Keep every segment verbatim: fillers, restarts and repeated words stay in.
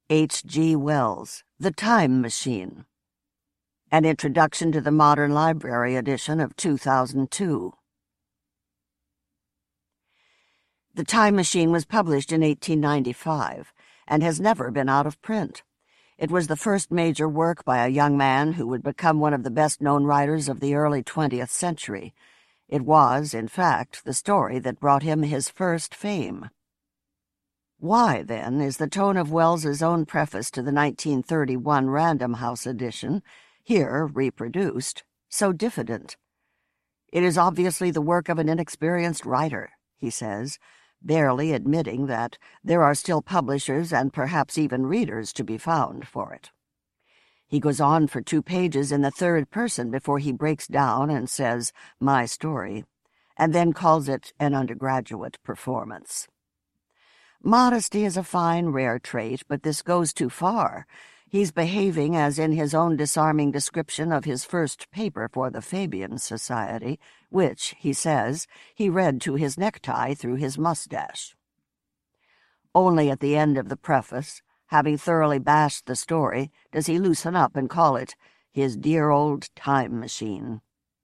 H G Wells, The Time Machine. An Introduction to the Modern Library edition of two thousand two. The Time Machine was published in eighteen ninety-five and has never been out of print. It was the first major work by a young man who would become one of the best-known writers of the early twentieth century. It was, in fact, the story that brought him his first fame. Why, then, is the tone of Wells's own preface to the nineteen thirty-one Random House edition, here reproduced, so diffident? It is obviously the work of an inexperienced writer, he says, barely admitting that there are still publishers and perhaps even readers to be found for it. He goes on for two pages in the third person before he breaks down and says, "my story," and then calls it an undergraduate performance. Modesty is a fine, rare trait, but this goes too far. He's behaving as in his own disarming description of his first paper for the Fabian Society, which, he says, he read to his necktie through his mustache. Only at the end of the preface, having thoroughly bashed the story, does he loosen up and call it his dear old time machine.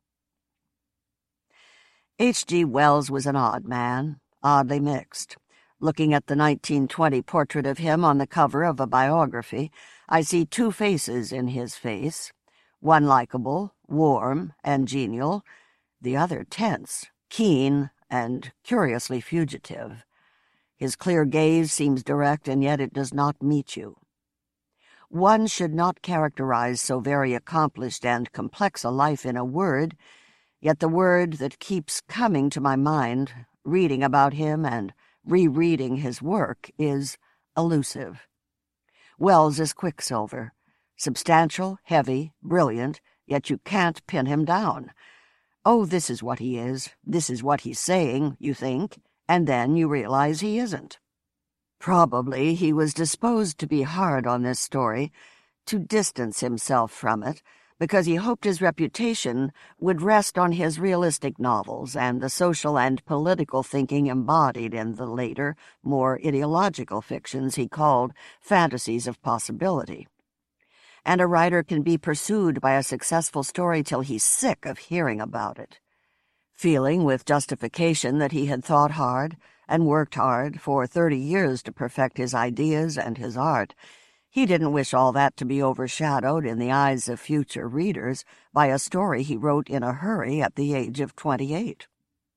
H G Wells was an odd man, oddly mixed. Looking at the nineteen twenty portrait of him on the cover of a biography, I see two faces in his face, one likable, warm, and genial, the other tense, keen, and curiously fugitive. His clear gaze seems direct, and yet it does not meet you. One should not characterize so very accomplished and complex a life in a word, yet the word that keeps coming to my mind, reading about him and rereading his work, is elusive. Wells is Quicksilver, substantial, heavy, brilliant, yet you can't pin him down. Oh, this is what he is, this is what he's saying, you think, and then you realize he isn't. Probably he was disposed to be hard on this story, to distance himself from it, because he hoped his reputation would rest on his realistic novels and the social and political thinking embodied in the later, more ideological fictions he called fantasies of possibility. And a writer can be pursued by a successful story till he's sick of hearing about it. Feeling with justification that he had thought hard and worked hard for thirty years to perfect his ideas and his art, he didn't wish all that to be overshadowed in the eyes of future readers by a story he wrote in a hurry at the age of twenty-eight.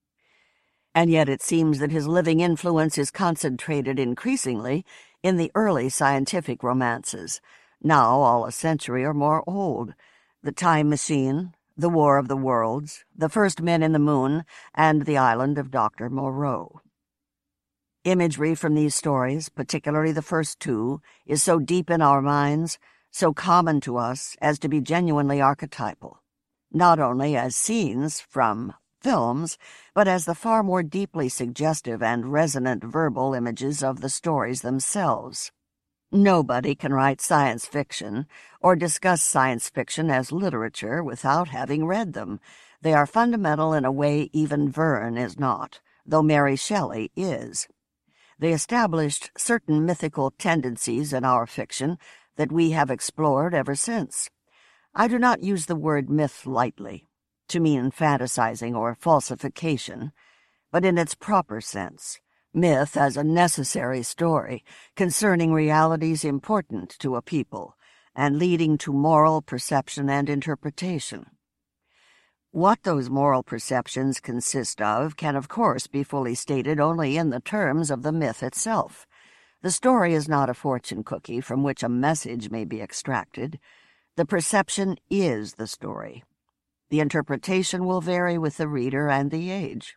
And yet it seems that his living influence is concentrated increasingly in the early scientific romances, now all a century or more old, The Time Machine, The War of the Worlds, The First Men in the Moon, and The Island of Doctor Moreau. Imagery from these stories, particularly the first two, is so deep in our minds, so common to us as to be genuinely archetypal, not only as scenes from films, but as the far more deeply suggestive and resonant verbal images of the stories themselves. Nobody can write science fiction or discuss science fiction as literature without having read them. They are fundamental in a way even Verne is not, though Mary Shelley is. They established certain mythical tendencies in our fiction that we have explored ever since. I do not use the word myth lightly, to mean fantasizing or falsification, but in its proper sense, myth as a necessary story concerning realities important to a people and leading to moral perception and interpretation. What those moral perceptions consist of can, of course, be fully stated only in the terms of the myth itself. The story is not a fortune cookie from which a message may be extracted. The perception is the story. The interpretation will vary with the reader and the age.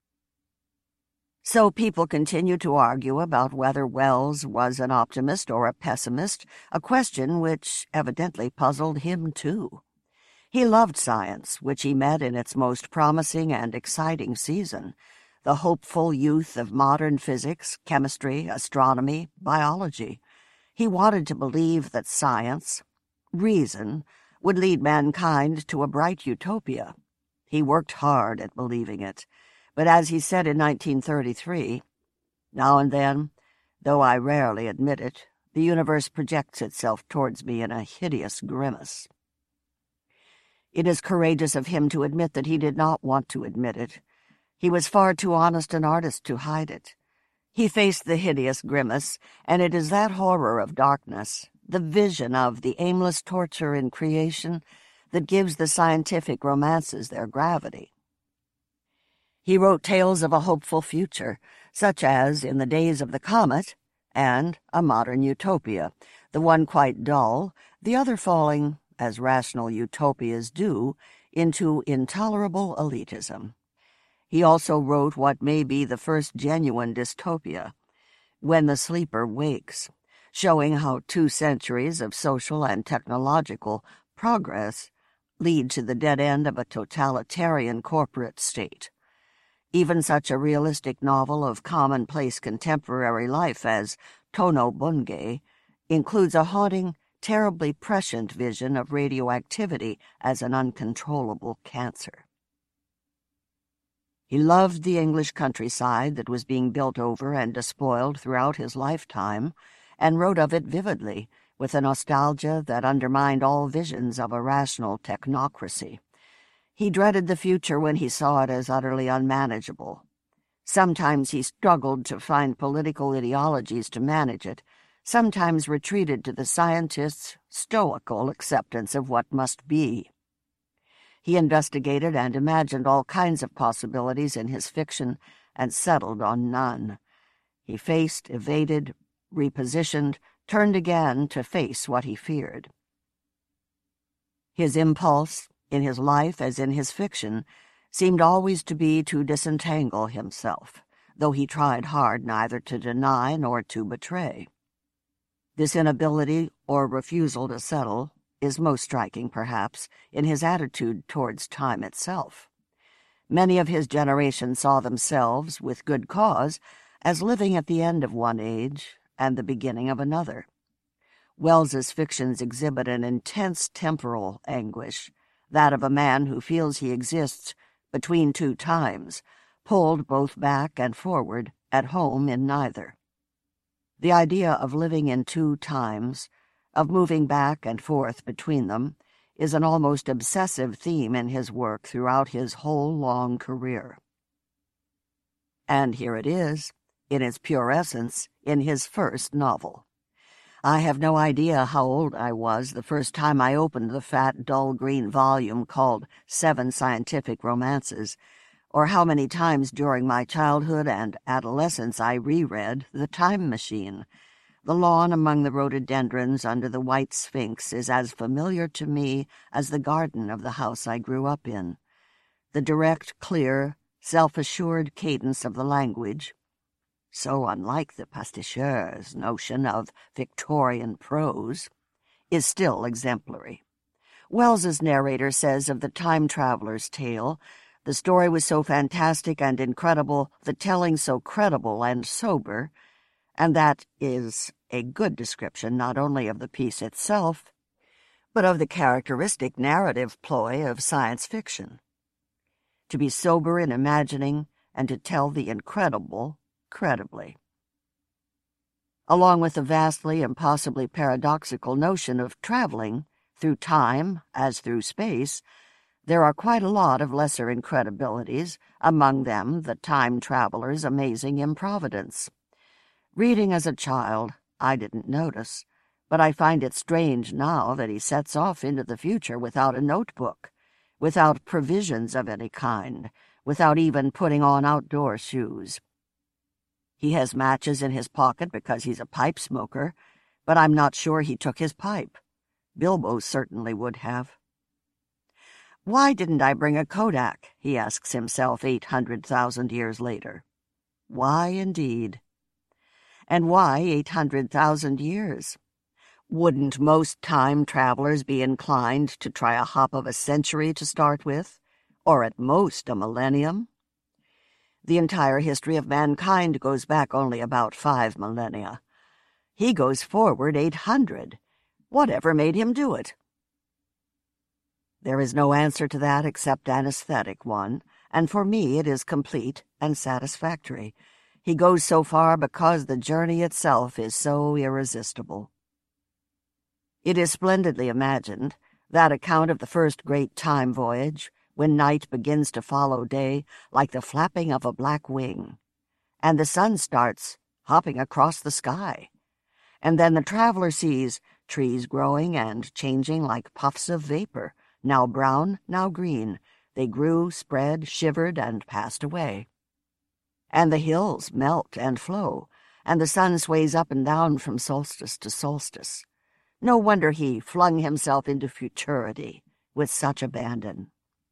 So people continue to argue about whether Wells was an optimist or a pessimist, a question which evidently puzzled him too. He loved science, which he met in its most promising and exciting season, the hopeful youth of modern physics, chemistry, astronomy, biology. He wanted to believe that science, reason, would lead mankind to a bright utopia. He worked hard at believing it, but as he said in nineteen thirty-three, "Now and then, though I rarely admit it, The universe projects itself towards me in a hideous grimace. It is courageous of him to admit that he did not want to admit it. He was far too honest an artist to hide it. He faced the hideous grimace, and it is that horror of darkness, the vision of the aimless torture in creation, that gives the scientific romances their gravity. He wrote tales of a hopeful future, such as In the Days of the Comet and A Modern Utopia, the one quite dull, the other falling, as rational utopias do, into intolerable elitism. He also wrote what may be the first genuine dystopia, When the Sleeper Wakes, showing how two centuries of social and technological progress lead to the dead end of a totalitarian corporate state. Even such a realistic novel of commonplace contemporary life as Tono Bungay includes a haunting, terribly prescient vision of radioactivity as an uncontrollable cancer. He loved the English countryside that was being built over and despoiled throughout his lifetime, and wrote of it vividly, with a nostalgia that undermined all visions of a rational technocracy. He dreaded the future when he saw it as utterly unmanageable. Sometimes he struggled to find political ideologies to manage it, sometimes retreated to the scientist's stoical acceptance of what must be. He investigated and imagined all kinds of possibilities in his fiction and settled on none. He faced, evaded, repositioned, turned again to face what he feared. His impulse, in his life as in his fiction, seemed always to be to disentangle himself, though he tried hard neither to deny nor to betray. This inability or refusal to settle is most striking, perhaps, in his attitude towards time itself. Many of his generation saw themselves, with good cause, as living at the end of one age and the beginning of another. Wells's fictions exhibit an intense temporal anguish, that of a man who feels he exists between two times, pulled both back and forward, at home in neither. The idea of living in two times, of moving back and forth between them, is an almost obsessive theme in his work throughout his whole long career. And here it is, in its pure essence, in his first novel. I have no idea how old I was the first time I opened the fat, dull green volume called Seven Scientific Romances, or how many times during my childhood and adolescence I reread The Time Machine. The lawn among the rhododendrons under the white sphinx is as familiar to me as the garden of the house I grew up in. The direct, clear, self-assured cadence of the language, so unlike the pasticheur's notion of Victorian prose, is still exemplary. Wells's narrator says of the time traveler's tale, the story was so fantastic and incredible, the telling so credible and sober, and that is a good description not only of the piece itself, but of the characteristic narrative ploy of science fiction. To be sober in imagining and to tell the incredible credibly. Along with the vastly and possibly paradoxical notion of traveling through time as through space, there are quite a lot of lesser incredibilities, among them the time traveler's amazing improvidence. Reading as a child, I didn't notice, but I find it strange now that he sets off into the future without a notebook, without provisions of any kind, without even putting on outdoor shoes. He has matches in his pocket because he's a pipe smoker, but I'm not sure he took his pipe. Bilbo certainly would have. Why didn't I bring a Kodak, he asks himself eight hundred thousand years later. Why, indeed? And why eight hundred thousand years? Wouldn't most time travelers be inclined to try a hop of a century to start with, or at most a millennium? The entire history of mankind goes back only about five millennia. He goes forward eight hundred. Whatever made him do it? There is no answer to that except an aesthetic one, and for me it is complete and satisfactory. He goes so far because the journey itself is so irresistible. It is splendidly imagined, that account of the first great time voyage, when night begins to follow day like the flapping of a black wing, and the sun starts hopping across the sky. And then the traveler sees trees growing and changing like puffs of vapor, now brown, now green. They grew, spread, shivered, and passed away. And the hills melt and flow, and the sun sways up and down from solstice to solstice. No wonder he flung himself into futurity with such abandon.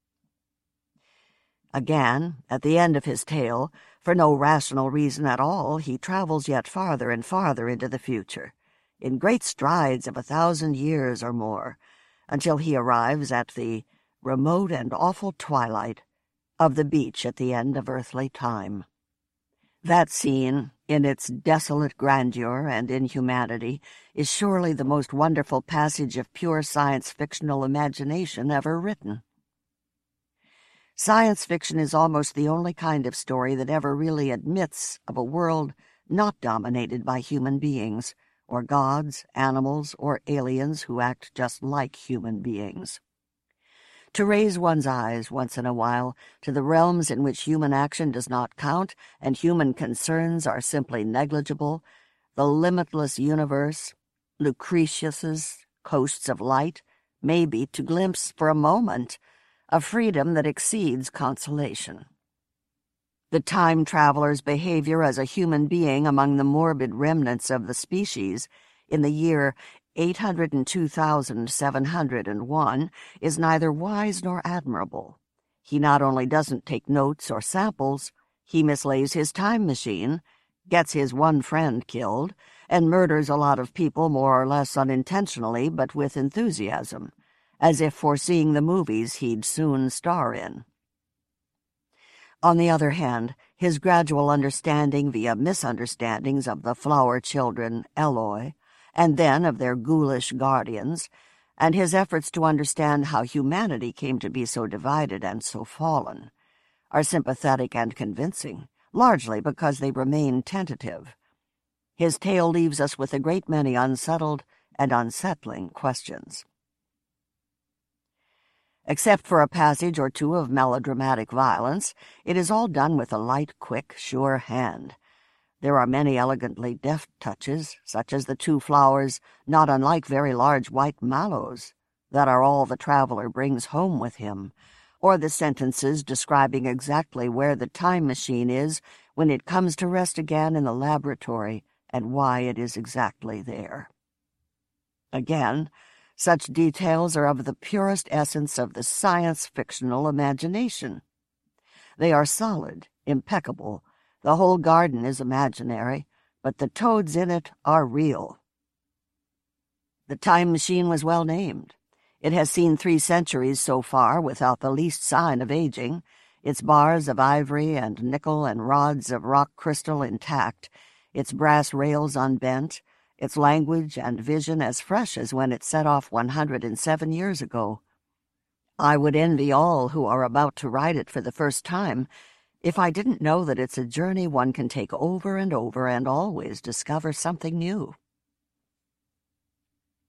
Again, at the end of his tale, for no rational reason at all, he travels yet farther and farther into the future, in great strides of a thousand years or more, until he arrives at the remote and awful twilight of the beach at the end of earthly time. That scene, in its desolate grandeur and inhumanity, is surely the most wonderful passage of pure science-fictional imagination ever written. Science fiction is almost the only kind of story that ever really admits of a world not dominated by human beings, or gods, animals, or aliens who act just like human beings. To raise one's eyes once in a while to the realms in which human action does not count and human concerns are simply negligible, the limitless universe, Lucretius's coasts of light, maybe to glimpse for a moment a freedom that exceeds consolation. The time traveler's behavior as a human being among the morbid remnants of the species in the year eight hundred two thousand seven hundred one is neither wise nor admirable. He not only doesn't take notes or samples, he mislays his time machine, gets his one friend killed, and murders a lot of people more or less unintentionally but with enthusiasm, as if foreseeing the movies he'd soon star in. On the other hand, his gradual understanding via misunderstandings of the flower children Eloi, and then of their ghoulish guardians, and his efforts to understand how humanity came to be so divided and so fallen, are sympathetic and convincing, largely because they remain tentative. His tale leaves us with a great many unsettled and unsettling questions. Except for a passage or two of melodramatic violence, it is all done with a light, quick, sure hand. There are many elegantly deft touches, such as the two flowers, not unlike very large white mallows, that are all the traveler brings home with him, or the sentences describing exactly where the time machine is when it comes to rest again in the laboratory and why it is exactly there. Again, such details are of the purest essence of the science-fictional imagination. They are solid, impeccable. The whole garden is imaginary, but the toads in it are real. The time machine was well named. It has seen three centuries so far without the least sign of aging, its bars of ivory and nickel and rods of rock crystal intact, its brass rails unbent, its language and vision as fresh as when it set off one hundred and seven years ago. I would envy all who are about to ride it for the first time, if I didn't know that it's a journey one can take over and over and always discover something new.